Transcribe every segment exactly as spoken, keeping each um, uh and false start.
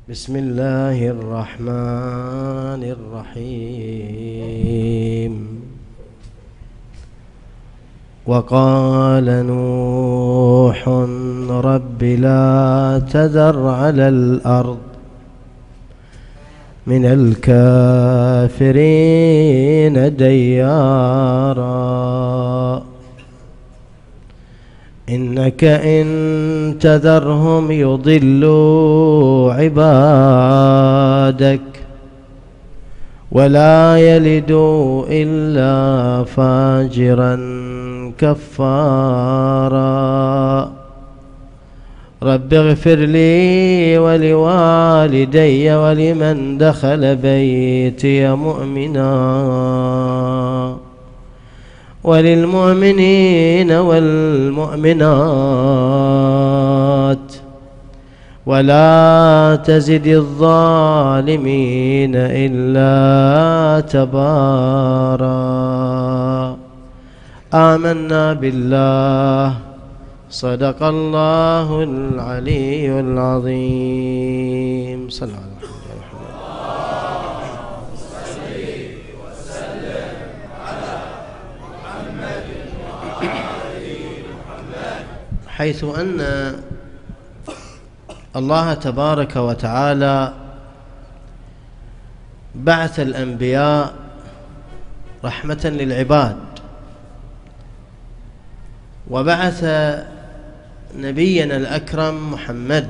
بسم الله الرحمن الرحيم. وقال نوح رب لا تذر على الأرض من الكافرين ديارا إنك إن تذرهم يضلوا عبادك ولا يلدوا إلا فاجرا كفارا رب اغفر لي ولوالدي ولمن دخل بيتي مؤمنا وللمؤمنين والمؤمنات ولا تزد الظالمين إلا تبارا. آمنا بالله صدق الله العلي العظيم. صلى الله عليه وسلم. حيث أن الله تبارك وتعالى بعث الأنبياء رحمة للعباد، وبعث نبينا الأكرم محمد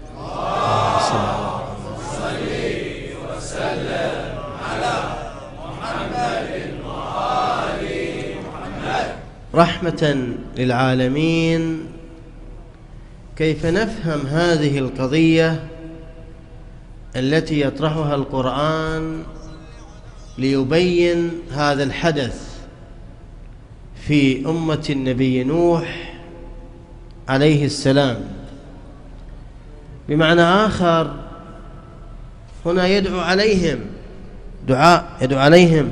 صلي وسلم على محمد وآل محمد رحمة للعالمين. كيف نفهم هذه القضية التي يطرحها القرآن ليبين هذا الحدث في أمة النبي نوح عليه السلام؟ بمعنى آخر، هنا يدعو عليهم دعاء يدعو عليهم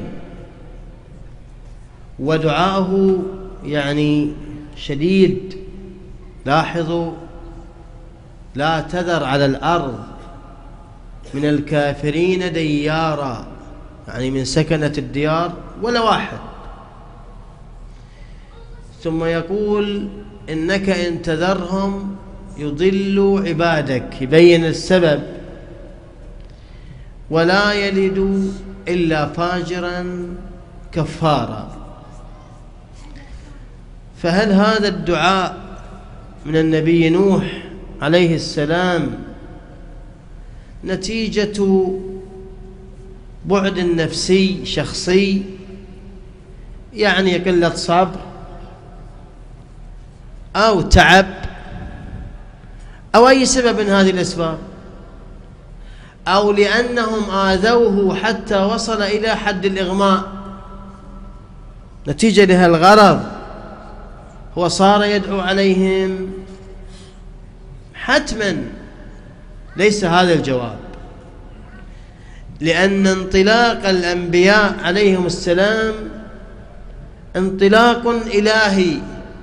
ودعاءه يعني شديد. لاحظوا: لا تذر على الأرض من الكافرين ديارا، يعني من سكنة الديار ولا واحد. ثم يقول: إنك إن تذرهم يضلوا عبادك، يبين السبب، ولا يلدوا إلا فاجرا كفارا. فهل هذا الدعاء من النبي نوح عليه السلام نتيجة بعد نفسي شخصي، يعني قلة صبر أو تعب أو أي سبب من هذه الأسباب، أو لأنهم آذوه حتى وصل إلى حد الإغماء، نتيجة لها الغرض هو صار يدعو عليهم؟ حتما ليس هذا الجواب، لأن انطلاق الأنبياء عليهم السلام انطلاق إلهي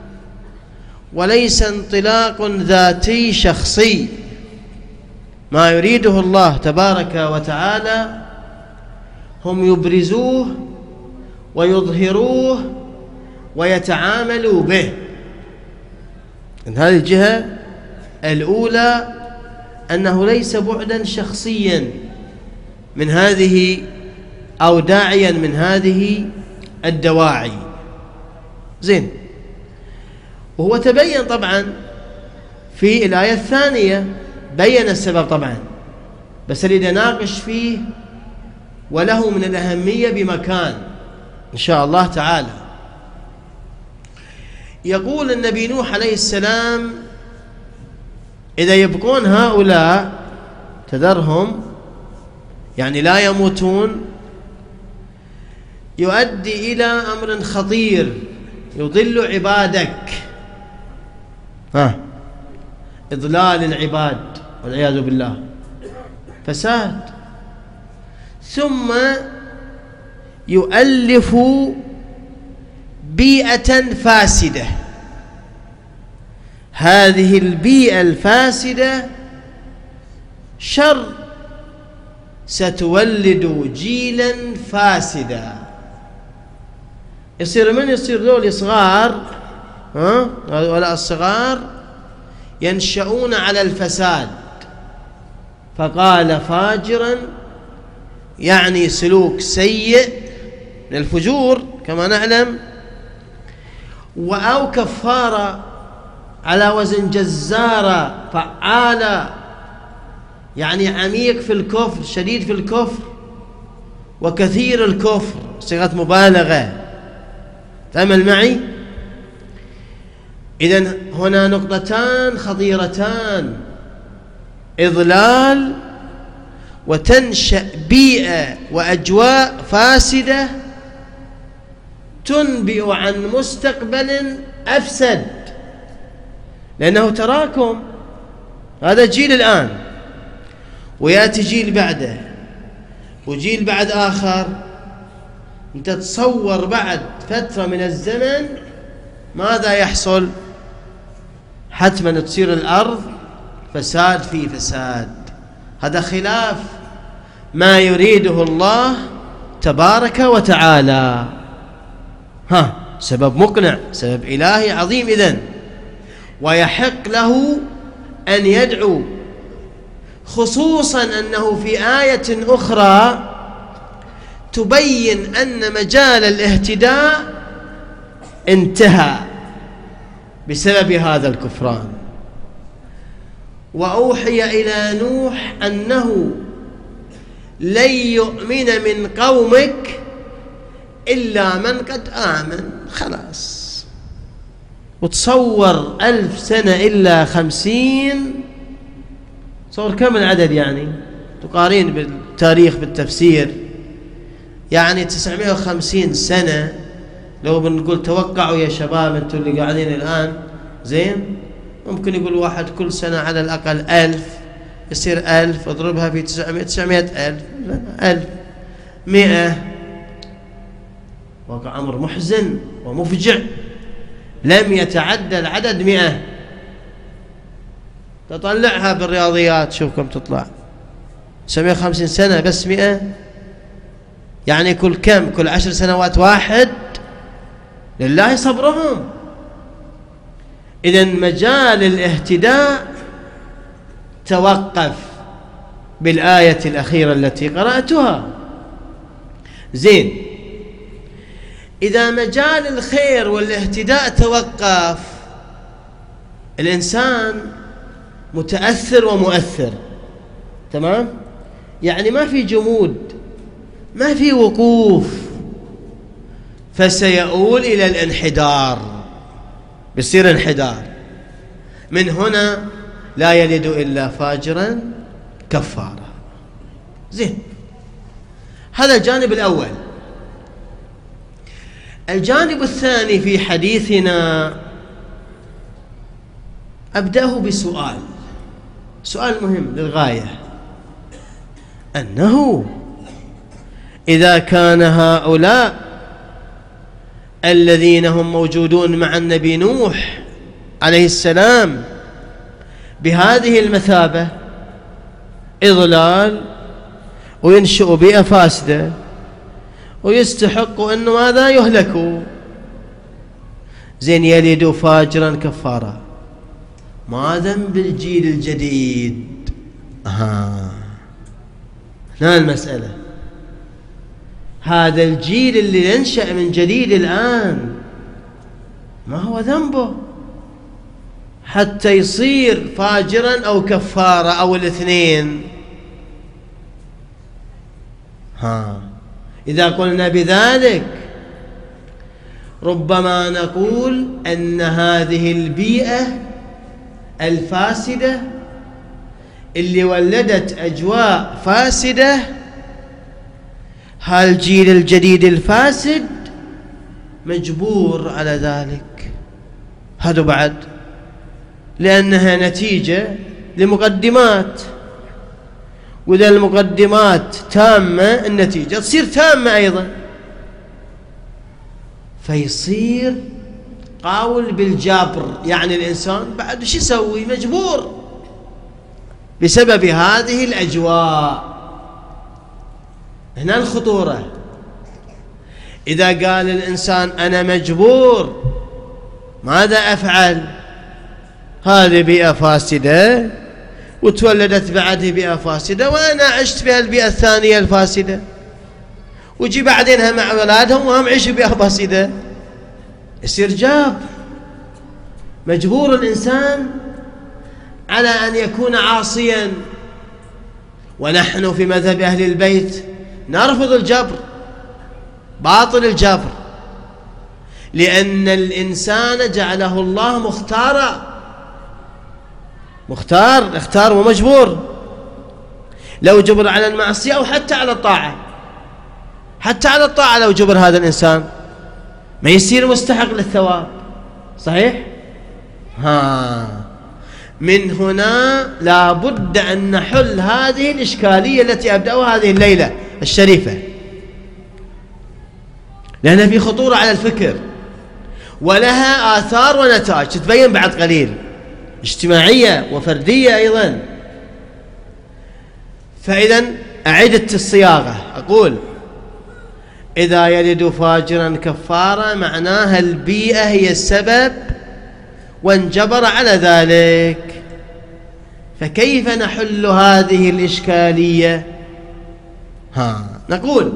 وليس انطلاق ذاتي شخصي. ما يريده الله تبارك وتعالى هم يبرزوه ويظهروه ويتعاملوا به. من هذه الجهة الأولى أنه ليس بعدا شخصيا من هذه أو داعيا من هذه الدواعي. زين. وهو تبين طبعا في الآية الثانية، بين السبب طبعا، بس اللي نناقش فيه وله من الأهمية بمكان إن شاء الله تعالى. يقول النبي نوح عليه السلام: إذا يبقون هؤلاء تذرهم، يعني لا يموتون، يؤدي إلى أمر خطير، يضل عبادك، ها إضلال العباد والعياذ بالله، فساد. ثم يؤلف بيئة فاسدة. هذه البيئة الفاسدة شر ستولد جيلا فاسدا. يصير من يصير ذول صغار، ها ولا الصغار ينشؤون على الفساد. فقال فاجرا يعني سلوك سيء من الفجور كما نعلم، أو كفارة على وزن جزارة فعالة، يعني عميق في الكفر، شديد في الكفر وكثير الكفر، صيغة مبالغة. تأمل معي. إذن هنا نقطتان خطيرتان: إضلال، وتنشأ بيئة وأجواء فاسدة تنبئ عن مستقبل أفسد، لأنه تراكم. هذا جيل الآن، ويأتي جيل بعده، وجيل بعد آخر. أنت تصور بعد فترة من الزمن ماذا يحصل؟ حتما تصير الأرض فساد في فساد. هذا خلاف ما يريده الله تبارك وتعالى. ها سبب مقنع، سبب إلهي عظيم إذن، ويحق له أن يدعو، خصوصا أنه في آية أخرى تبين أن مجال الاهتداء انتهى بسبب هذا الكفران. وأوحي إلى نوح أنه لن يؤمن من قومك إلا من قد آمن. خلاص. وتصور ألف سنة إلا خمسين، تصور كم العدد يعني؟ تقارين بالتاريخ بالتفسير، يعني تسعمائة وخمسين سنة. لو بنقول توقعوا يا شباب انتم اللي قاعدين الآن، زين، ممكن يقول واحد كل سنة على الأقل ألف، يصير ألف اضربها في تسعمائة، تسعمائة ألف، ألف مئة. واقع أمر محزن ومفجع، لم يتعدى العدد مئة. تطلعها بالرياضيات شوف كم تطلع. تسعمائة وخمسين سنة بس مئة، يعني كل كم؟ كل عشر سنوات واحد. لله صبرهم. إذن مجال الاهتداء توقف بالآية الأخيرة التي قرأتها. زين، إذا مجال الخير والاهتداء توقف، الإنسان متأثر ومؤثر، تمام؟ يعني ما في جمود، ما في وقوف، فسيؤول إلى الانحدار، بيصير انحدار. من هنا لا يلد إلا فاجرا كفارا. زين، هذا الجانب الأول. الجانب الثاني في حديثنا أبدأه بسؤال، سؤال مهم للغاية، أنه إذا كان هؤلاء الذين هم موجودون مع النبي نوح عليه السلام بهذه المثابة، إضلال وينشئوا بيئة فاسدة ويستحقوا أنه ماذا؟ يهلكوا. زين، يلدوا فاجرا كفارا. ما ذنب الجيل الجديد؟ آه. هنا المسألة. هذا الجيل اللي ينشأ من جديد الآن ما هو ذنبه حتى يصير فاجرا أو كفارة أو الاثنين؟ ها، إذا قلنا بذلك ربما نقول أن هذه البيئة الفاسدة اللي ولدت أجواء فاسدة، هالجيل الجديد الفاسد مجبور على ذلك. هذا بعد لأنها نتيجة لمقدمات، وإذا المقدمات تامة النتيجة تصير تامة أيضا، فيصير قاول بالجبر. يعني الإنسان بعد شو يسوي؟ مجبور بسبب هذه الأجواء. هنا الخطورة. إذا قال الإنسان أنا مجبور ماذا أفعل؟ هذه بيئة فاسدة وتولدت بعده بيئة فاسدة وأنا عشت في البيئة الثانية الفاسدة، وجي بعدينها مع أولادهم وهم عيشوا بيئة فاسدة، يصير جاب. مجبور الإنسان على أن يكون عاصيا، ونحن في مذهب أهل البيت نرفض الجبر، باطل الجبر، لأن الإنسان جعله الله مختارا، مختار اختار ومجبور. لو جبر على المعصية أو حتى على الطاعة، حتى على الطاعة لو جبر هذا الإنسان ما يصير مستحق للثواب، صحيح؟ ها من هنا لا بد أن نحل هذه الإشكالية التي أبدأها هذه الليلة الشريفة، لأنها في خطورة على الفكر ولها آثار ونتائج تتبين بعد قليل، اجتماعية وفردية أيضا. فإذا أعدت الصياغة، أقول إذا يلد فاجرا كفارا معناها البيئة هي السبب وانجبر على ذلك. فكيف نحل هذه الإشكالية؟ ها نقول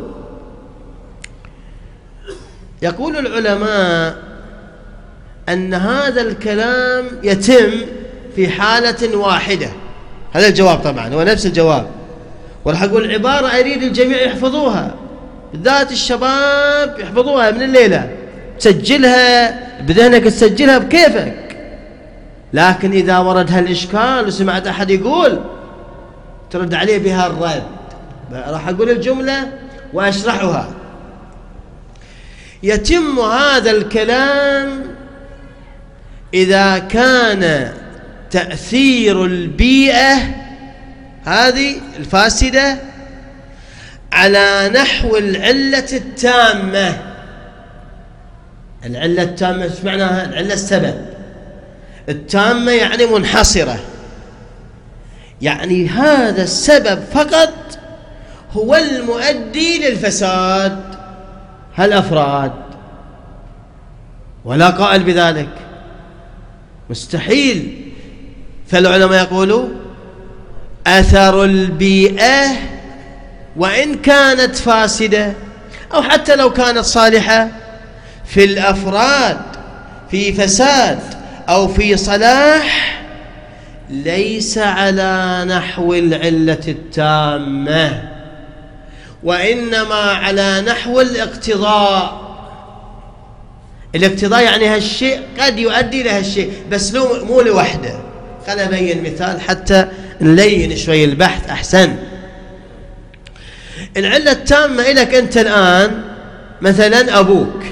يقول العلماء أن هذا الكلام يتم في حالة واحدة. هذا الجواب طبعا هو نفس الجواب، وراح أقول عبارة أريد الجميع يحفظوها، بالذات الشباب يحفظوها من الليلة، تسجلها بذهنك، تسجلها بكيفك. لكن إذا ورد هالإشكال وسمعت أحد يقول ترد عليه بها الرد. راح أقول الجملة وأشرحها. يتم هذا الكلام إذا كان تأثير البيئة هذه الفاسدة على نحو العلة التامة. العلة التامة ايش معناها؟ العلة السبب، التامة يعني منحصرة، يعني هذا السبب فقط هو المؤدي للفساد هالأفراد، ولا قائل بذلك، مستحيل. فالعلماء يقولوا أثر البيئة وإن كانت فاسدة أو حتى لو كانت صالحة في الأفراد في فساد أو في صلاح ليس على نحو العلة التامة، وإنما على نحو الاقتضاء. الاقتضاء يعني هالشيء قد يؤدي لهالشيء بس مو لوحده. خلنا أبين مثال حتى نلين شوي البحث أحسن. العلة التامة إلك أنت الآن مثلا أبوك،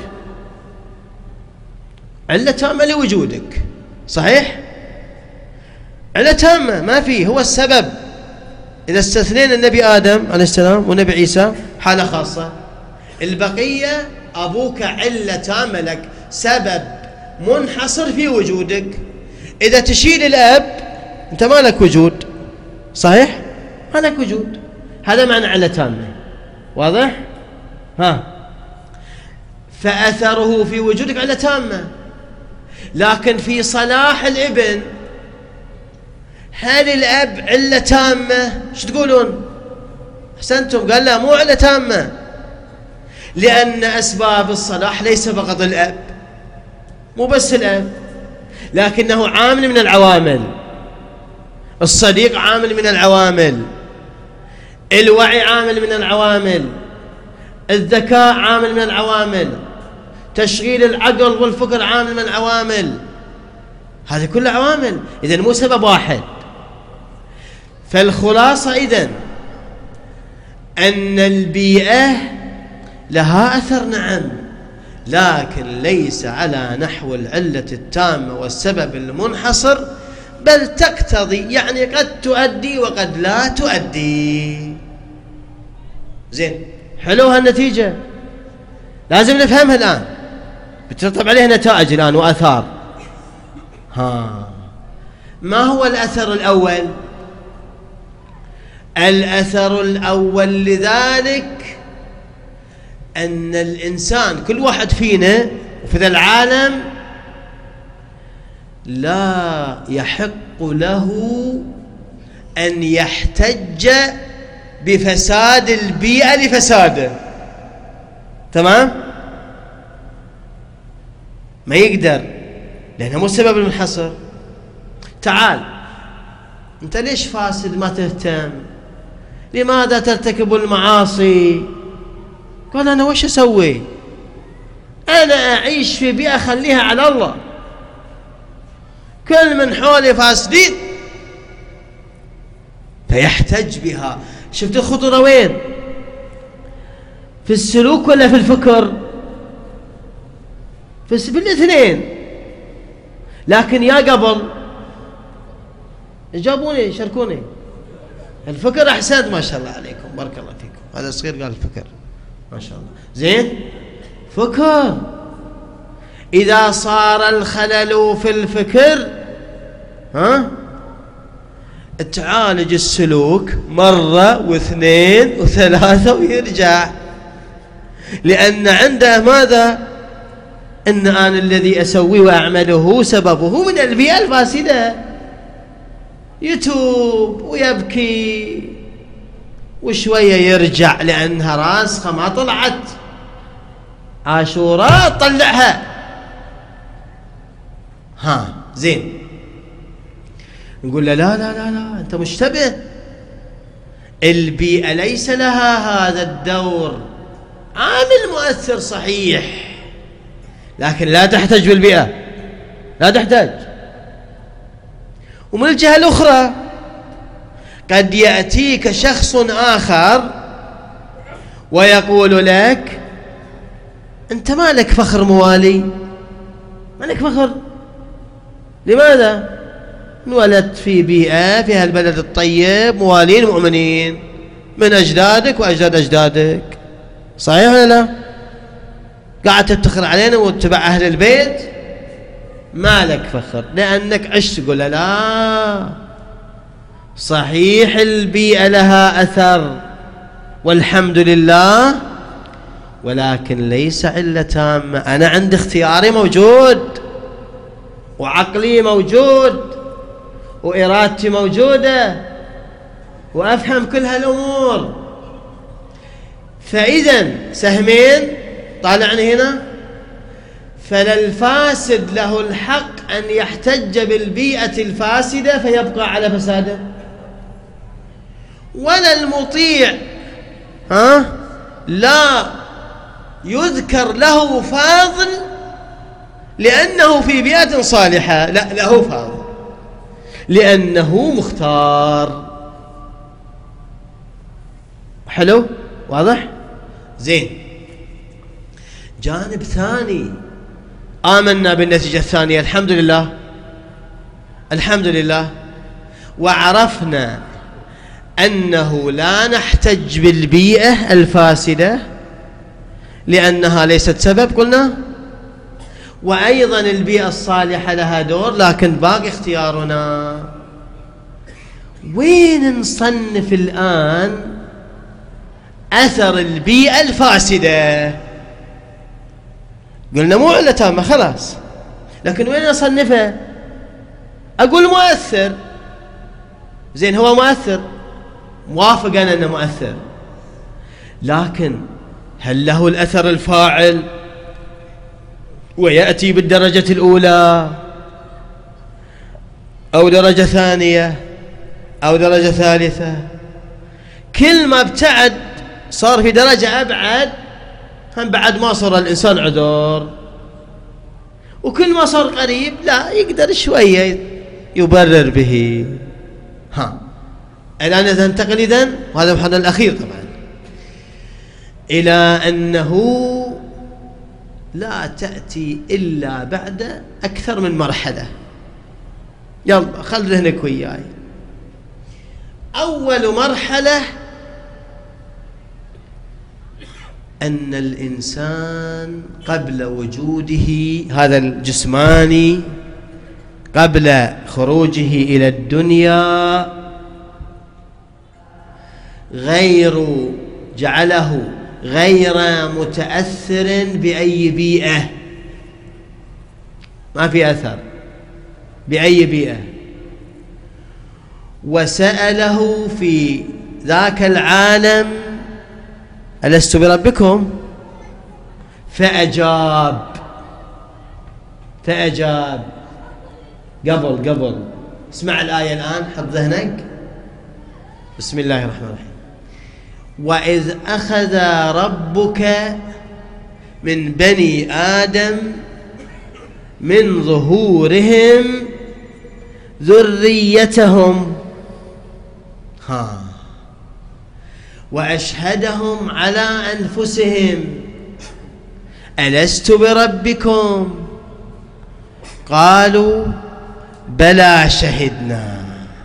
علة تامة لوجودك، صحيح؟ علة تامة ما فيه، هو السبب. إذا استثنينا النبي آدم عليه السلام والنبي عيسى حالة خاصة، البقية أبوك علة تامة لك، سبب منحصر في وجودك. إذا تشيل الأب أنت ما لك وجود، صحيح؟ ما لك وجود. هذا معنى علة تامة، واضح؟ ها فأثره في وجودك علة تامة. لكن في صلاح الابن هل الأب علة تامة؟ ايش تقولون؟ أحسنتم، قال لا مو علة تامة، لأن أسباب الصلاح ليس فقط الأب، مو بس الأب، لكنه عامل من العوامل. الصديق عامل من العوامل، الوعي عامل من العوامل، الذكاء عامل من العوامل، تشغيل العقل والفكر عامل من العوامل. هذه كلها عوامل، إذن مو سبب واحد. فالخلاصة إذن أن البيئة لها أثر، نعم، لكن ليس على نحو العلة التامة والسبب المنحصر، بل تقتضي، يعني قد تؤدي وقد لا تؤدي. زين، حلوها النتيجة، لازم نفهمها الآن، بترتب عليها نتائج الآن وآثار. ها ما هو الأثر الأول؟ الأثر الأول لذلك أن الإنسان كل واحد فينا وفي ذا العالم لا يحق له أن يحتج بفساد البيئة لفساده. تمام؟ ما يقدر، لأنه مو السبب المنحصر. تعال أنت ليش فاسد ما تهتم؟ لماذا ترتكب المعاصي؟ قال أنا وش أسوي؟ أنا أعيش في بيئة خليها على الله، كل من حولي فاسدين، فيحتج بها. شفت الخطورة وين؟ في السلوك ولا في الفكر؟ في الاثنين. لكن يا قبل جابوني شاركوني الفكر. أحسنت، ما شاء الله عليكم، بارك الله فيكم. هذا الصغير قال الفكر، ما شاء الله. زين، فكر. إذا صار الخلل في الفكر ها تعالج السلوك مرة واثنين وثلاثة ويرجع، لأن عنده ماذا؟ إن أنا الذي أسوي وأعمله سببه من البيئة الفاسدة. يتوب ويبكي وشوية يرجع، لأنها راسخة ما طلعت. عاشوراء طلعها. ها زين، نقول له لا لا لا لا أنت مشتبه. البيئة ليس لها هذا الدور، عامل مؤثر صحيح، لكن لا تحتاج بالبيئة، لا تحتاج. ومن الجهة الأخرى قد يأتيك شخص آخر ويقول لك أنت ما لك فخر موالي، ما لك فخر. لماذا؟ انولدت في بيئة فيها البلد الطيب، موالين مؤمنين من أجدادك وأجداد أجدادك، صحيح ولا لا؟ قاعد تفتخر علينا واتبع أهل البيت، ما لك فخر لأنك عشت. تقول لا، صحيح البيئة لها أثر والحمد لله، ولكن ليس علة تامة. أنا عندي اختياري موجود، وعقلي موجود، وإرادتي موجودة، وأفهم كل هالأمور. فإذا سهمين طالعني هنا. فللفاسد له الحق أن يحتج بالبيئة الفاسدة فيبقى على فساده، ولا المطيع ها لا يذكر له فاضل لأنه في بيئة صالحة، لا، له فاضل لأنه مختار. حلو، واضح؟ زين. جانب ثاني، آمنا بالنتيجة الثانية، الحمد لله، الحمد لله، وعرفنا أنه لا نحتج بالبيئة الفاسدة لأنها ليست سبب، قلنا، وأيضا البيئة الصالحة لها دور، لكن باقي اختيارنا. وين نصنف الآن أثر البيئة الفاسدة؟ قلنا مو علة تامة خلاص، لكن وين أصنفه؟ أقول مؤثر. زين، هو مؤثر، موافق أنا أنه مؤثر، لكن هل له الأثر الفاعل ويأتي بالدرجة الأولى أو درجة ثانية أو درجة ثالثة؟ كل ما ابتعد صار في درجة أبعد، هم بعد ما صار الإنسان عذر، وكل ما صار قريب لا يقدر شوية يبرر به. ها الآن ننتقل إذن، وهذا محل الأخير طبعا، إلى أنه لا تأتي إلا بعد أكثر من مرحلة. يلا خل ذهنك وياي. أول مرحلة أن الإنسان قبل وجوده هذا الجسماني، قبل خروجه إلى الدنيا، غير جعله غير متأثر بأي بيئة، ما في أثر بأي بيئة. وسأله في ذاك العالم ألست بربكم؟ فأجاب فأجاب قبل قبل اسمع الآية الآن، حط ذهنك. بسم الله الرحمن الرحيم. وإذ أخذ ربك من بني آدم من ظهورهم ذريتهم ها وأشهدهم على أنفسهم ألست بربكم؟ قالوا بلى شهدنا.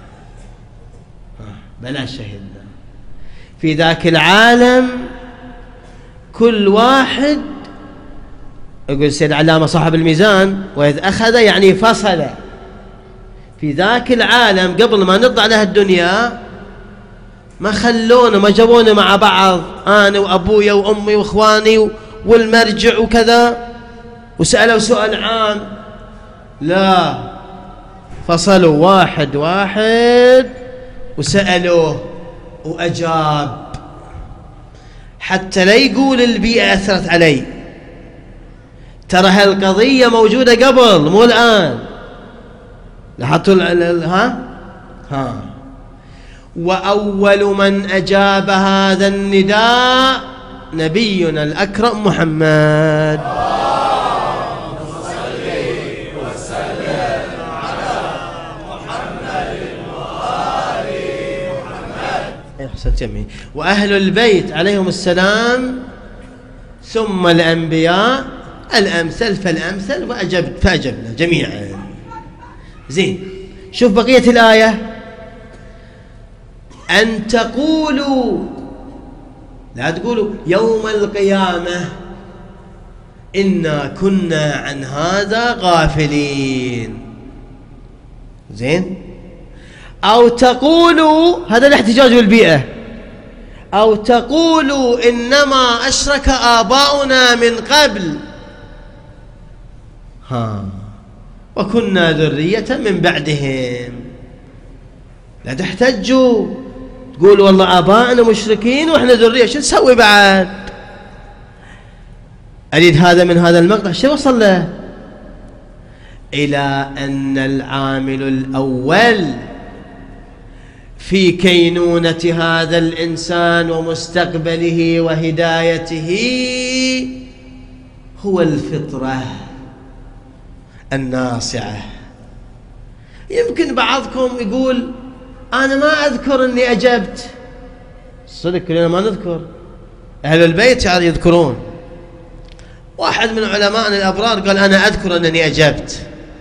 بلى شهدنا. في ذاك العالم كل واحد يقول السيد علامة صاحب الميزان وإذ أخذ يعني فصل. في ذاك العالم قبل ما نطلع له الدنيا ما خلونا ما جابونا مع بعض أنا وأبويا وأمي وإخواني والمرجع وكذا وسألوا سؤال عام، لا، فصلوا واحد واحد وسألوه وأجاب، حتى لا يقول البيئة أثرت علي. ترى هالقضية موجودة قبل مو الآن. لاحظتوا ها ها وأول من أجاب هذا النداء نبينا الأكرم محمد. وأهل البيت عليهم السلام ثم الأنبياء الأمثل فالأمثل وأجبت فأجبنا جميعا. زين، شوف بقية الآية. أن تقولوا، لا تقولوا يوم القيامة إنا كنا عن هذا غافلين. زين، أو تقولوا، هذا الاحتجاج بالبيئة، أو تقولوا إنما أشرك آباؤنا من قبل ها وكنا ذرية من بعدهم. لا تحتجوا تقولوا والله آباؤنا مشركين وإحنا ذرية، شو نسوي بعد؟ أريد هذا من هذا المقطع شو وصل له؟ إلى أن العامل الأول في كينونة هذا الإنسان ومستقبله وهدايته هو الفطرة الناصعة. يمكن بعضكم يقول أنا ما أذكر أني أجبت. صدق كلنا ما نذكر، أهل البيت يعني يذكرون. واحد من علماءنا الأبرار قال أنا أذكر أنني أجبت.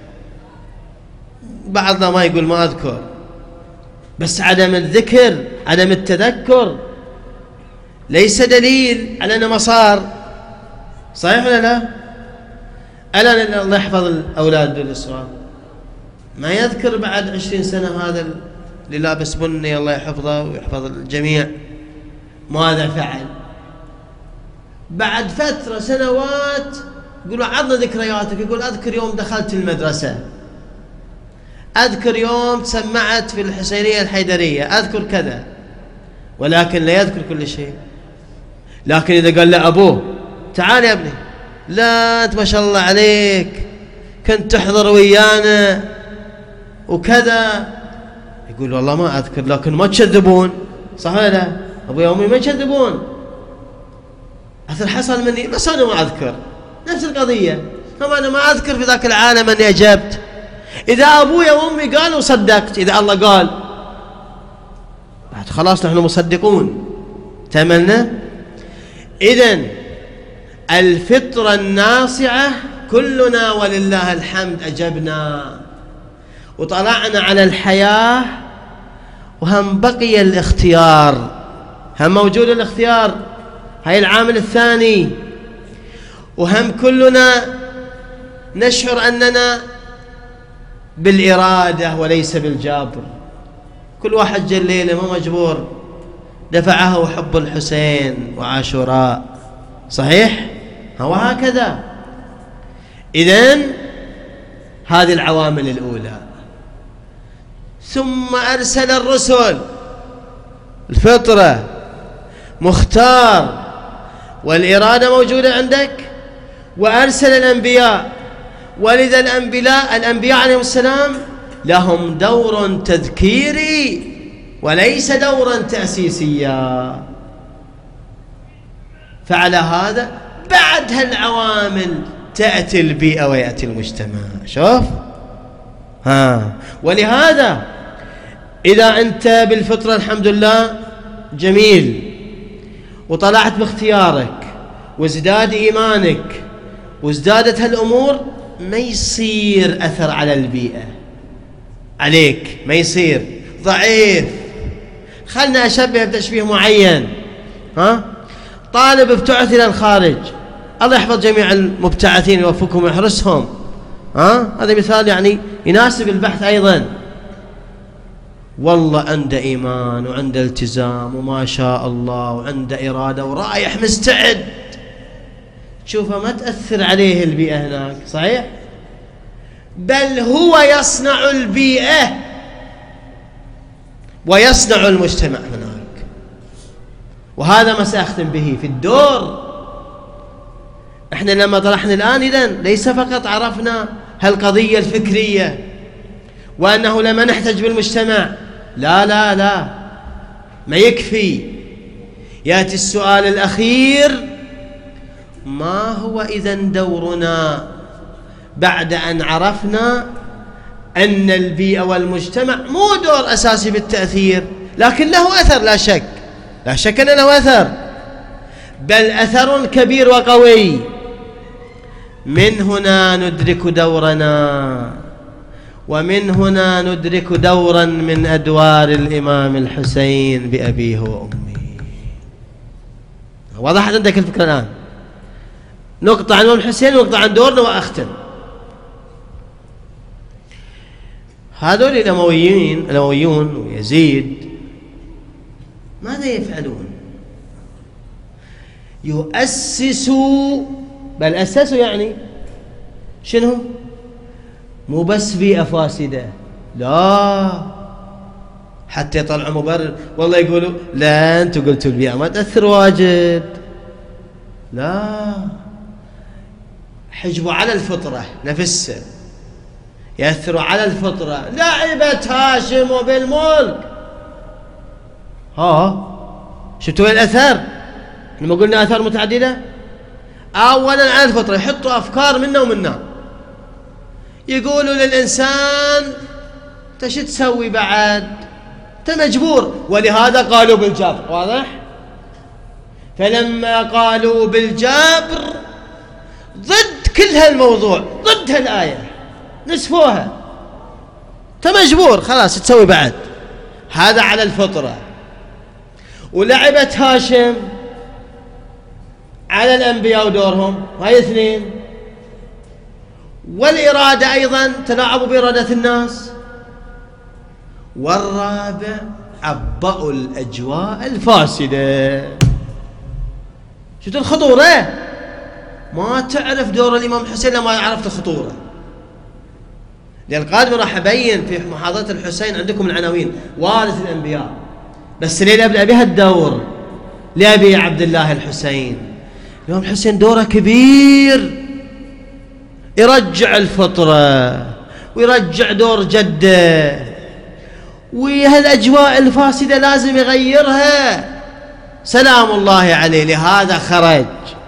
بعضنا ما يقول ما أذكر، بس عدم الذكر عدم التذكر ليس دليل على أنه ما صار. صحيح ولا لا؟ الآن الله يحفظ الأولاد بالإصرار ما يذكر بعد عشرين سنة هذا اللي لابس بني الله يحفظه ويحفظ الجميع ماذا فعل. بعد فترة سنوات يقولوا عطنا ذكرياتك، يقول أذكر يوم دخلت المدرسة، أذكر يوم تسمعت في الحسينية الحيدرية، أذكر كذا، ولكن لا يذكر كل شيء. لكن إذا قال له أبوه تعال يا ابني، لا أنت ما شاء الله عليك كنت تحضر ويانا وكذا، يقول والله ما أذكر. لكن ما تشذبون، صح ولا لا؟ أبوي وأمي ما يشذبون، أثر حصل مني بس أنا ما أذكر. نفس القضية، هم أنا ما أذكر في ذاك العالم أني أجبت. إذا أبوي وأمي قالوا صدقت، إذا الله قال بعد خلاص نحن مصدقون تملنا. إذن الفطرة الناصعة كلنا ولله الحمد أجبنا وطلعنا على الحياة، وهم بقي الاختيار، هم موجود الاختيار، هاي العامل الثاني. وهم كلنا نشعر أننا بالإرادة وليس بالجابر. كل واحد جاء الليلة ما مجبور دفعه حب الحسين وعاشوراء، صحيح؟ هو هكذا. إذن هذه العوامل الأولى. ثم أرسل الرسل، الفطرة، مختار، والإرادة موجودة عندك، وأرسل الأنبياء. ولذا الأنبياء الأنبياء عليهم السلام لهم دور تذكيري وليس دورا تأسيسيا. فعلى هذا بعد هالعوامل تأتي البيئة ويأتي المجتمع. شوف ها. ولهذا إذا أنت بالفطرة الحمد لله جميل، وطلعت باختيارك، وازداد إيمانك، وازدادت هالأمور، ما يصير أثر على البيئة عليك، ما يصير، ضعيف. خلنا أشبه بتشبيه معين. ها؟ طالب ابتعث إلى الخارج، الله يحفظ جميع المبتعثين يوفقهم ويحرسهم. ها؟ هذا مثال يعني يناسب البحث أيضا. والله عنده إيمان وعنده التزام وما شاء الله وعنده إرادة ورايح مستعد، تشوفه ما تأثر عليه البيئة هناك، صحيح؟ بل هو يصنع البيئة ويصنع المجتمع هناك. وهذا ما سأختم به في الدور. احنا لما طرحنا الآن إذن ليس فقط عرفنا هالقضية الفكرية وأنه لما نحتاج بالمجتمع، لا لا لا، ما يكفي. يأتي السؤال الأخير: ما هو إذن دورنا بعد أن عرفنا أن البيئة والمجتمع مو دور أساسي بالتأثير، لكن له أثر، لا شك، لا شك أن له أثر، بل أثر كبير وقوي. من هنا ندرك دورنا، ومن هنا ندرك دورا من أدوار الإمام الحسين بأبيه وأمه. وضحت عندك الفكرة الآن؟ نقطة عن الإمام الحسين ونقطة عن دورنا وأختم. هذول الأمويين الأمويون ويزيد ماذا يفعلون؟ يؤسسوا، بل أسسوا يعني شنو؟ مو بس بيئة فاسدة، لا، حتى يطلعوا مبرر. والله يقولوا لا أنتوا قلتوا البيئة ما تأثر واجد، لا، حجبوا على الفطرة نفسها، يأثروا على الفطرة. لعبة هاشم وبالملك، ها شفتوا الأثر؟ احنا ما قلنا آثار متعددة؟ أولا على الفطرة يحطوا أفكار منا ومنا، يقولوا للإنسان أنت شو تسوي بعد؟ أنت مجبور. ولهذا قالوا بالجبر، واضح؟ فلما قالوا بالجبر ضد كل هالموضوع، ضد هالآية، نسفوها، أنت مجبور خلاص تسوي بعد. هذا على الفطرة. ولعبة هاشم على الأنبياء ودورهم، هاي اثنين. والإرادة أيضا تلاعبوا بإرادة الناس. والرابع عبأوا الأجواء الفاسدة. شفتوا الخطورة؟ ما تعرف دور الإمام الحسين لما عرفت الخطورة. لأن القادم راح أبين في محاضرة الحسين عندكم العناوين: وارث الأنبياء. بس ليه أبدأ بها الدور؟ لأبي عبد الله الحسين. الإمام الحسين دوره كبير، يرجع الفطرة ويرجع دور جده، وهالأجواء الفاسدة لازم يغيرها سلام الله عليه. لهذا خرج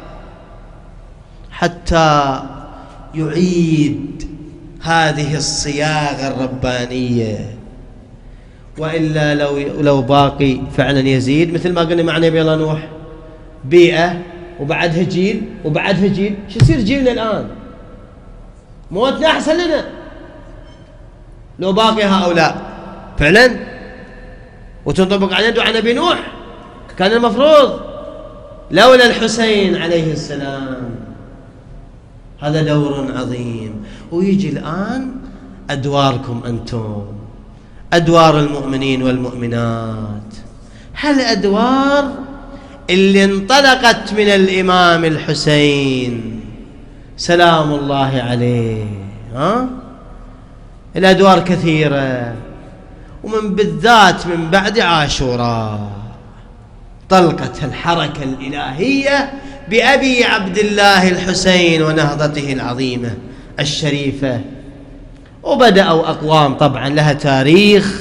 حتى يعيد هذه الصياغة الربانية. وإلا لو لو باقي فعلا يزيد، مثل ما قلنا مع نبي الله نوح، بيئة وبعدها جيل وبعدها جيل، شو يصير جيلنا الآن؟ موتنا أحسن لنا لو باقي هؤلاء فعلا. وتنطبق على يده على نبي نوح، كان المفروض لولا الحسين عليه السلام. هذا دور عظيم. ويجي الآن أدواركم أنتم، أدوار المؤمنين والمؤمنات. هالأدوار اللي انطلقت من الإمام الحسين سلام الله عليه، ها؟ الأدوار كثيرة، ومن بالذات من بعد عاشوراء طلقت الحركة الإلهية بأبي عبد الله الحسين ونهضته العظيمة الشريفة. وبدأوا أقوام طبعا لها تاريخ.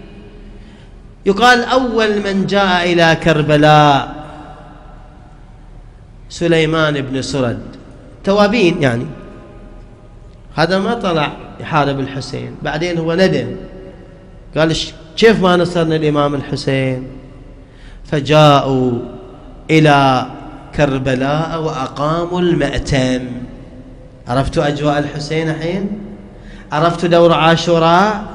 يقال أول من جاء إلى كربلاء سليمان بن سرد، توابين يعني، هذا ما طلع يحارب الحسين، بعدين هو ندم قال كيف ما نصرنا الإمام الحسين؟ فجاءوا إلى كربلاء وأقاموا المأتم. عرفتوا أجواء الحسين الحين؟ عرفتوا دور عاشوراء؟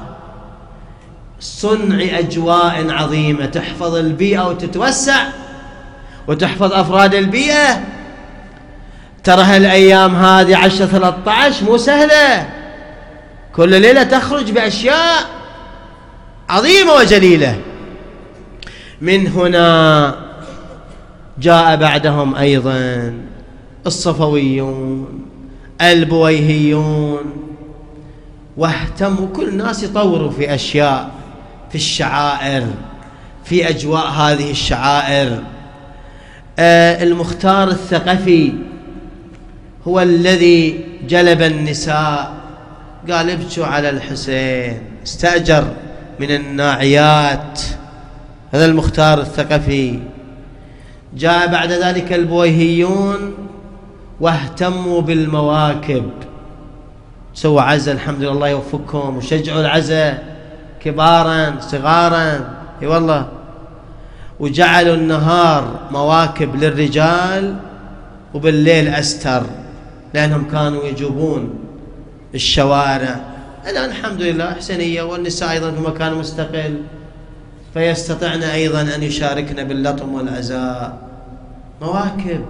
صنع أجواء عظيمة تحفظ البيئة وتتوسع وتحفظ أفراد البيئة. ترى هالأيام هذه عشرة ثلاثة عشر مو سهلة، كل ليلة تخرج بأشياء عظيمة وجليلة. من هنا جاء بعدهم أيضا الصفويون، البويهيون، واهتموا كل الناس يطوروا في أشياء، في الشعائر، في أجواء هذه الشعائر. آه المختار الثقفي هو الذي جلب النساء، قال ابكوا على الحسين، استأجر من الناعيات، هذا المختار الثقفي. جاء بعد ذلك البويهيون واهتموا بالمواكب، سووا عزة، الحمد لله الله يوفقكم، وشجعوا العزة كبارا صغارا، اي والله، وجعلوا النهار مواكب للرجال وبالليل أستر، لأنهم كانوا يجوبون الشوارع. الآن الحمد لله حسينية، والنساء أيضا في مكان مستقل، فيستطعن أيضا أن يشاركن باللطم والعزاء، مواكب.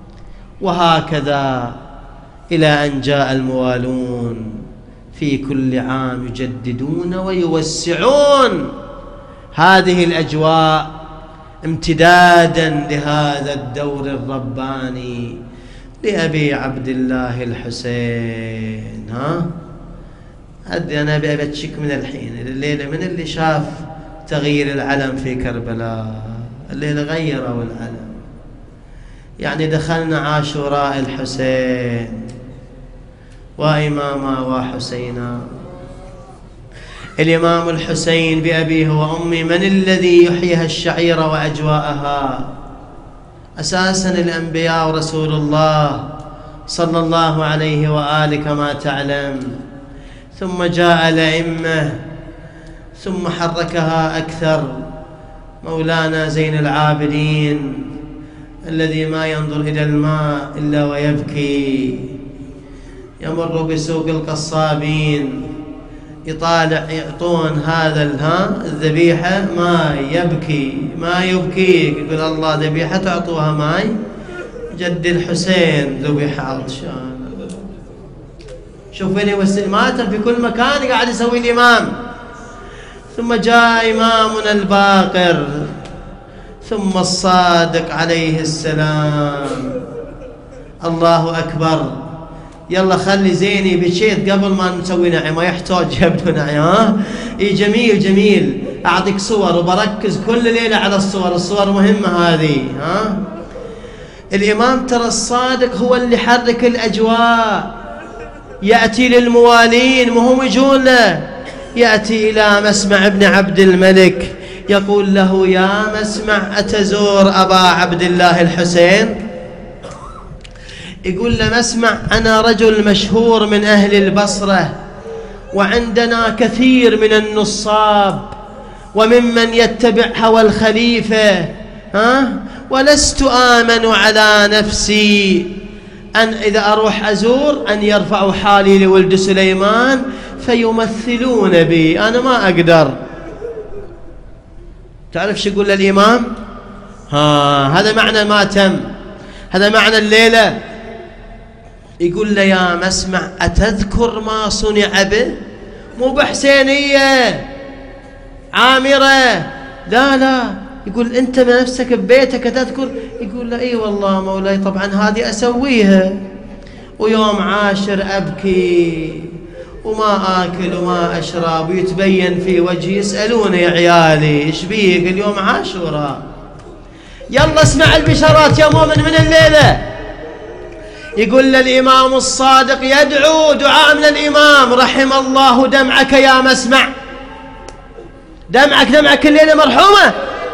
وهكذا إلى أن جاء الموالون في كل عام يجددون ويوسعون هذه الأجواء امتدادا لهذا الدور الرباني لأبي عبد الله الحسين. ها هذه أنا أبي أبتشك من الحين الليلة، من اللي شاف تغيير العلم في كربلاء، الليلة غيروا العلم، يعني دخلنا عاشوراء الحسين وإماما وحسينا. الإمام الحسين بأبيه وأمي، من الذي يحييها الشعير وأجواءها؟ أساسا الأنبياء ورسول الله صلى الله عليه وآله كما تعلم، ثم جاء الأئمة، ثم حركها أكثر مولانا زين العابدين الذي ما ينظر إلى الماء إلا ويبكي، يمر بسوق القصابين يطالع يعطون هذا الها الذبيحة ماء، يبكي ما يبكي، يقول الله ذبيحة تعطوها ماء، جد الحسين ذبيحة عطشان. شوف وين يوسل ماته في كل مكان قاعد يسوي الإمام. ثم جاء إمامنا الباقر، ثم الصادق عليه السلام. الله أكبر. يلا خلي زيني بشيت قبل ما نسوي نعي، ما يحتاج يبدو نعي. ها اي جميل جميل، أعطيك صور وبركز كل ليلة على الصور، الصور مهمة هذه. ها الإمام ترى الصادق هو اللي حرك الأجواء، يأتي للموالين وهم يجون له، يأتي إلى مسمع ابن عبد الملك يقول له يا مسمع أتزور أبا عبد الله الحسين؟ يقول له مسمع أنا رجل مشهور من أهل البصرة، وعندنا كثير من النصاب وممن يتبع هوى الخليفة، ها؟ ولست آمن على نفسي أن إذا أروح أزور أن يرفعوا حالي لولد سليمان فيمثلون بي، أنا ما أقدر. تعرف شو يقول للإمام؟ ها هذا معنى ما تم، هذا معنى الليلة. يقول له يا مسمع أتذكر ما صنع به؟ مو بحسينية عامرة، لا لا، يقول أنت بنفسك ببيتك تذكر؟ يقول له إي والله مولاي طبعا هذه أسويها، ويوم عاشر أبكي وما آكل وما أشرب، ويتبين في وجهي يسألوني يا عيالي إيش بيك اليوم عاشوراء. يلا اسمع البشارات يا مؤمن من الليلة. يقول الإمام الصادق يدعو دعاء من الإمام: رحم الله دمعك يا مسمع. دمعك دمعك الليلة مرحومة،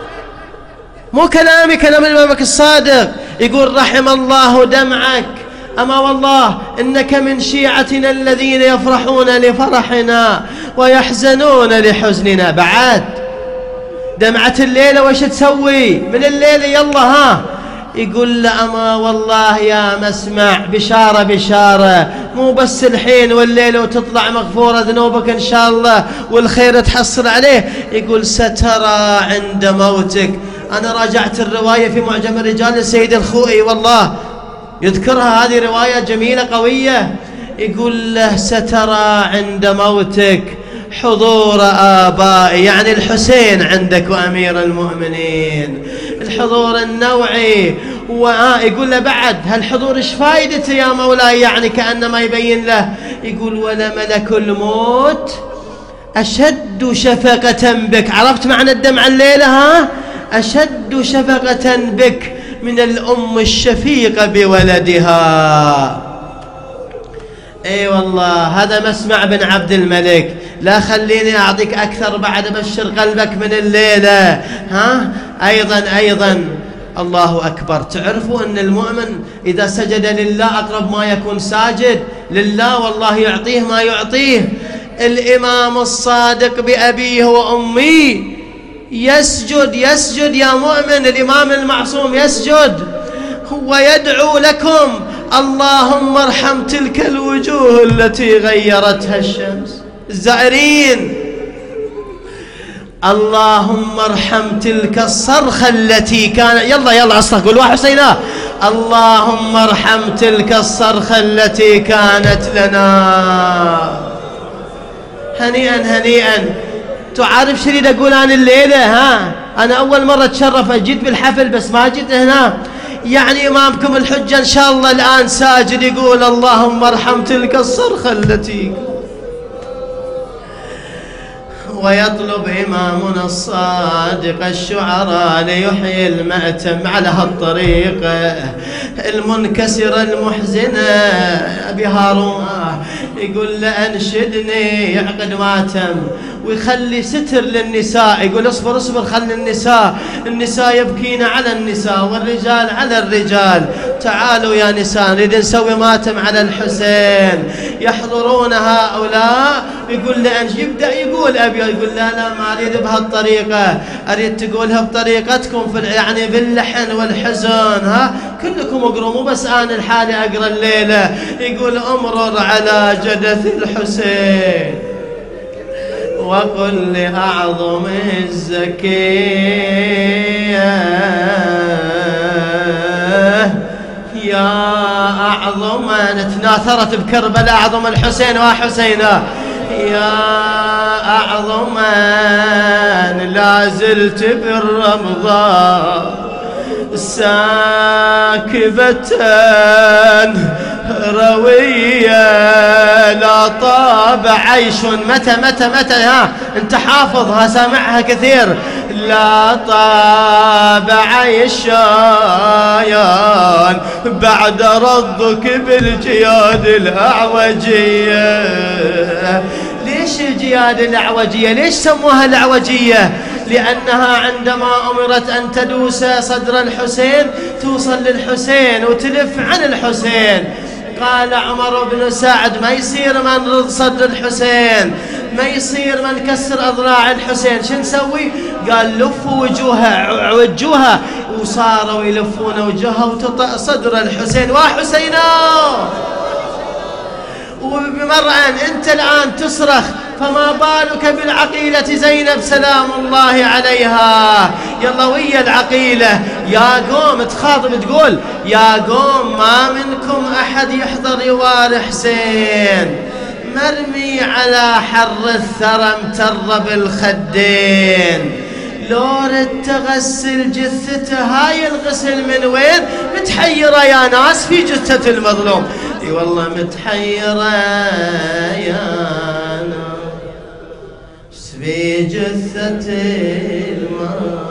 مو كلامي كلام الإمامك الصادق. يقول رحم الله دمعك، أما والله إنك من شيعتنا الذين يفرحون لفرحنا ويحزنون لحزننا. بعد دمعة الليلة وش تسوي من الليلة؟ يلا ها. يقول له أما والله يا مسمع بشارة بشارة، مو بس الحين والليلة وتطلع مغفورة ذنوبك إن شاء الله والخير تحصل عليه. يقول سترى عند موتك. أنا راجعت الرواية في معجم الرجال لسيد الخوئي والله يذكرها، هذه رواية جميلة قوية. يقول له سترى عند موتك حضور آبائي، يعني الحسين عندك وأمير المؤمنين، الحضور النوعي. ويقول له بعد هالحضور ايش فايدته يا مولاي؟ يعني كأنما يبين له. يقول ولملك الموت أشد شفقة بك. عرفت معنى الدمع الليلة ها؟ أشد شفقة بك من الأم الشفيقة بولدها. اي والله هذا مسمع بن عبد الملك. لا خليني أعطيك أكثر بعد بشر قلبك من الليلة ها. أيضا أيضا الله أكبر. تعرفوا أن المؤمن إذا سجد لله أقرب ما يكون ساجد لله، والله يعطيه ما يعطيه. الإمام الصادق بأبيه وأمي يسجد يسجد يا مؤمن، الإمام المعصوم يسجد ويدعو لكم: اللهم ارحم تلك الوجوه التي غيرتها الشمس. الزائرين اللهم ارحم تلك الصرخة التي كان. يلا يلا عصر قول واحد حسينا: اللهم ارحم تلك الصرخة التي كانت لنا. هنيئا هنيئا. تعرف شريد أقول عن الليلة ها؟ أنا أول مرة أتشرف أجيت بالحفل بس ما جيت هنا. يعني إمامكم الحجة إن شاء الله الآن ساجد يقول: اللهم ارحم تلك الصرخة التي. ويطلب إمامنا الصادق الشعراء ليحيي المأتم على هالطريقة المنكسرة المحزنة. أبي هارون يقول له أنشدني يعقد ماتم ويخلي ستر للنساء. يقول اصبر اصبر خلي النساء النساء يبكين على النساء والرجال على الرجال. تعالوا يا نساء نريد نسوي ماتم على الحسين. يحضرون هؤلاء. يقول له أنش يبدأ يقول أبي، يقول لا لا ما أريد بهالطريقة، أريد تقولها بطريقتكم في يعني باللحن والحزن ها. كلكم اقروا مو بس أنا الحالي أقرأ الليلة. يقول أمرر على جدث الحسين وقل لأعظم الزكية يا أعظم. تناثرت بكربلاء أعظم الحسين وحسينا. يا أعظم لا زلت بالرمضاء ساكبة روية لا طاب عيش. متى متى متى ها انت حافظها سامعها كثير. لا طاب عيش بعد رضك بالجياد الأعوجية. ليش الجياد الأعوجية؟ ليش سموها الأعوجية؟ لأنها عندما أمرت أن تدوس صدر الحسين توصل للحسين وتلف عن الحسين. قال عمر بن سعد ما يصير ما نرد صدر الحسين، ما يصير ما نكسر أضلاع الحسين. شو نسوي؟ قال لفوا وجوها عوجوها. وصاروا يلفون وجوها وتطأ صدر الحسين وحسينا. وبمرأة أنت الآن تصرخ فما بالك بالعقيلة زينب سلام الله عليها. يلا ويا العقيلة يا قوم تخاطب تقول يا قوم ما منكم أحد يحضر يوار حسين مرمي على حر الثرى امتر بالخدين. لو ردت اغسل جثته هاي الغسل من وين؟ متحيرة يا ناس في جثة المظلوم. اي والله متحيرة يا ناس في جثة المظلوم.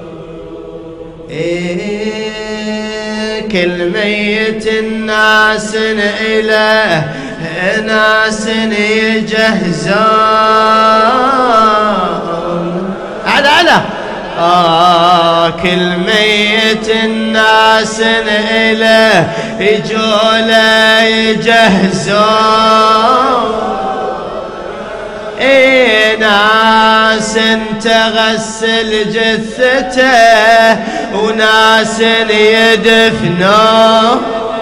إيه كل ميت الناس إله ناس يجهزون على على آه كل ميت الناس إله يجوله يجهزون. اي ناس تغسل جثته وناس يدفنوه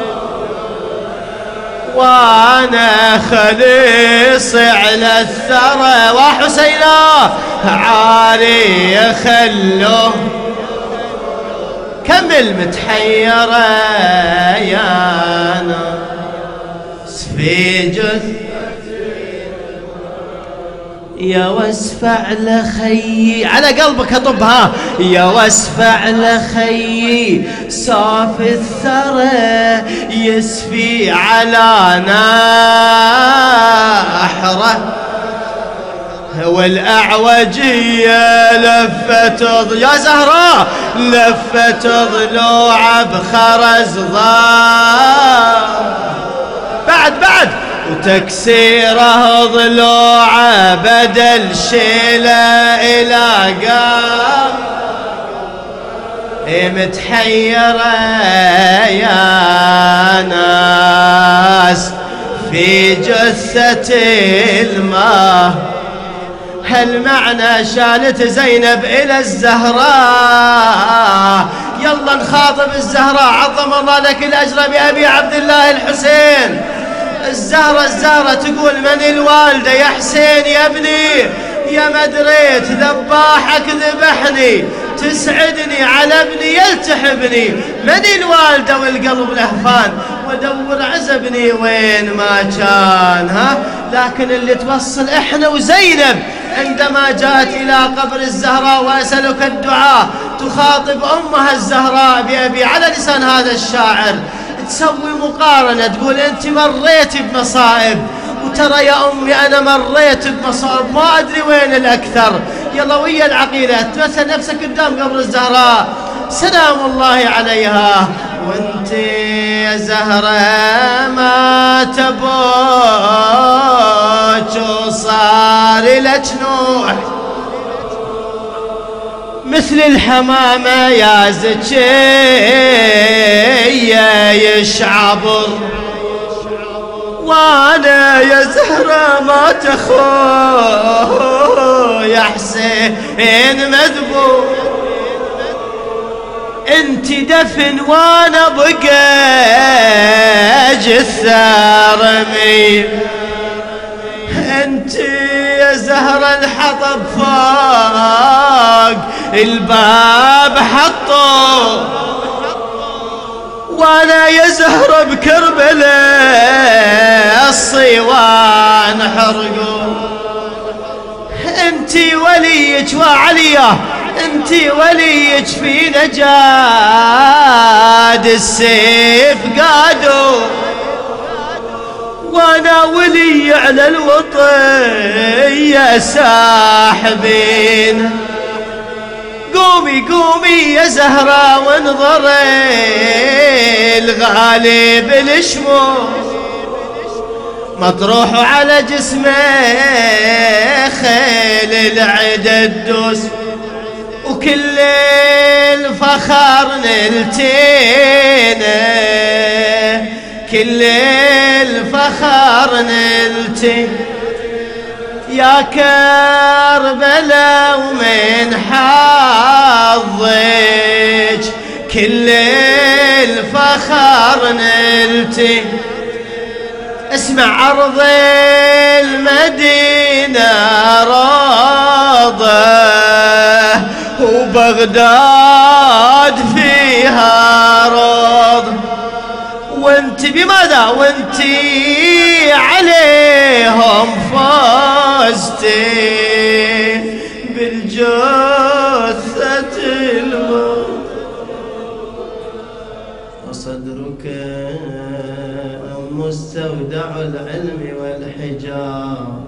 وانا خليص على الثرى وحسينا عالي يخلوه. كمل متحيرة يا ناس في جثة يا واسفع لخيي على قلبك اطبها يا واسفع لخيي صاف الثرى يسفي على نحره والأعوجية لفت يا زهراء لفت ضلوع بخرز ضار بعد بعد وتكسيره ضلوعه بدل شيله إلى قام. متحيرة يا ناس في جثة الماء. هالمعنى شالت زينب إلى الزهراء. يلا نخاطب الزهراء عظم الله لك الأجر بأبي عبد الله الحسين. الزهرة الزهرة تقول من الوالدة يا حسين يا ابني يا مدريت ذباحك ذبحني تسعدني على ابني يلتحبني. من الوالدة والقلب لهفان ودور عزبني وين ما كان. ها لكن اللي توصل احنا وزينب عندما جاءت إلى قبر الزهراء وأسألك الدعاء تخاطب أمها الزهراء بأبي على لسان هذا الشاعر تسوي مقارنة تقول أنت مريت بمصائب وترى يا أمي أنا مريت بمصائب ما أدري وين الأكثر. يلا ويا العقيدة تمثل نفسك قدام قبر الزهراء سلام الله عليها وانت يا زهرة ما تبوك وصار لك نوح مثل الحمامة يا زكية يشعبر وانا يا زهرة ما تخو يا حسين مذبوح. انت دفن وانا بقى جثة رمي. انت يا زهرة الحطب فوق الباب حطه وانا يا زهرة بكربلاء الصيوان حرقوا. انتي وليك وعليا انتي وليك في نجاد السيف قادوا وانا ولي على الوطية ساحبين. قومي قومي يا زهرة وانظري الغالب الشموس مطروح على جسمه خيل العدد الدوس وكل الفخر نلتينه كل الفخر نلتي يا كربلاء ومن حظك كل الفخر نلتي. اسمع عرض المدينة روضة وبغداد فيها روضة وانت بماذا وانت عليهم فزتي بالجثة مستودع العلم والحجاب.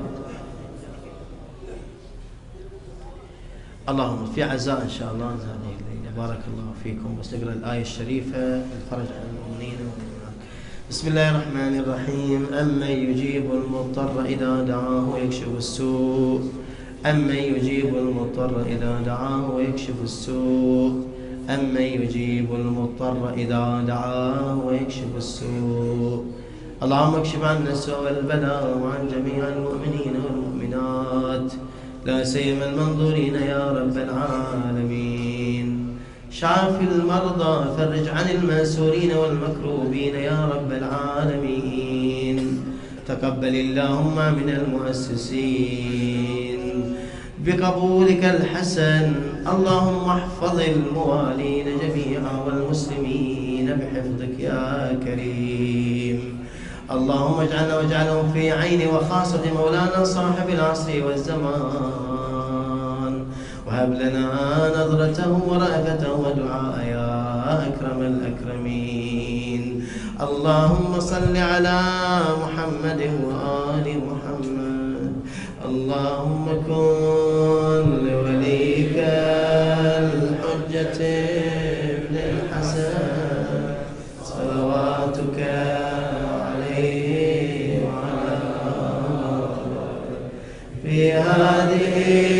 اللهم في عزاء إن شاء الله هذه الليلة. بارك الله فيكم. بس نقرأ الآية الشريفة الفرج عن المؤمنين والمؤمنات. بسم الله الرحمن الرحيم. أمن يجيب المضطر إذا دعاه ويكشف السوء أمن يجيب المضطر إذا دعاه ويكشف السوء أمن يجيب المضطر إذا دعاه ويكشف السوء. اللهم اكشف عنا السوء والبلاء وعن جميع المؤمنين والمؤمنات لا سيما المنظورين يا رب العالمين. شاف المرضى فرج عن الماسورين والمكروبين يا رب العالمين. تقبل اللهم من المؤسسين بقبولك الحسن. اللهم احفظ الموالين جميعا والمسلمين بحفظك يا كريم. اللهم اجعلنا واجعلهم في عين وخاصة مولانا صاحب العصر والزمان، وهب لنا نظرته ورأفته ودعاء يا أكرم الأكرمين. اللهم صل على محمد وآل محمد. اللهم كن لوليك الحجة ابن الحسن صلواتك في هذه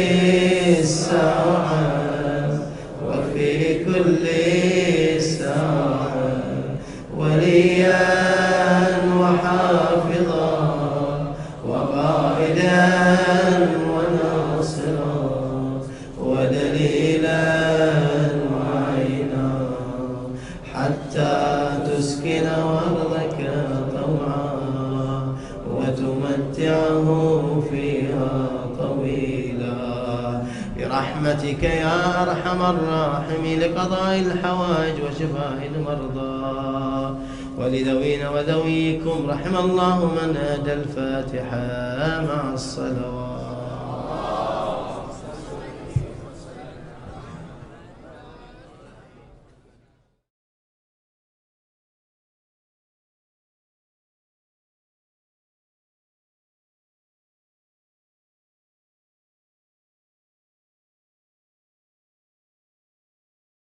الساعة وفي كل ساعة وليا وحافظا وقائدا وناصرا ودليلا وعينا حتى تسكن أرضك طوعا وتمتعه فيها طويلا برحمتك يا أرحم الراحمين لقضاء الحوائج وشفاء المرضى ولذوينا وذويكم. رحم الله من أدى الفاتحة مع الصلوات.